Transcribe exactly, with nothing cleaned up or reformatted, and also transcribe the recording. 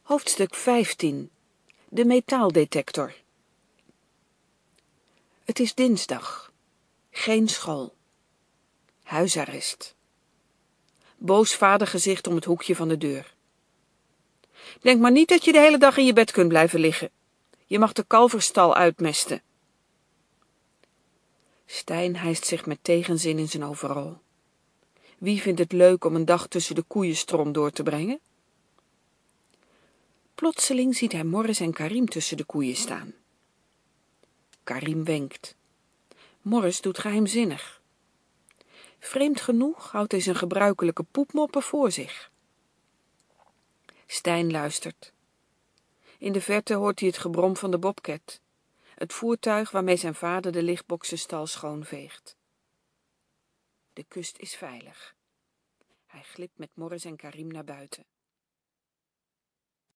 Hoofdstuk vijftien. De metaaldetector. Het is dinsdag. Geen school. Huisarrest. Boos vadergezicht om het hoekje van de deur. Denk maar niet dat je de hele dag in je bed kunt blijven liggen. Je mag de kalverstal uitmesten. Stijn hijst zich met tegenzin in zijn overal. Wie vindt het leuk om een dag tussen de koeienstrom door te brengen? Plotseling ziet hij Morris en Karim tussen de koeien staan. Karim wenkt. Morris doet geheimzinnig. Vreemd genoeg houdt hij zijn gebruikelijke poepmoppen voor zich. Stijn luistert. In de verte hoort hij het gebrom van de bobcat, het voertuig waarmee zijn vader de lichtboksenstal schoonveegt. De kust is veilig. Hij glipt met Morris en Karim naar buiten.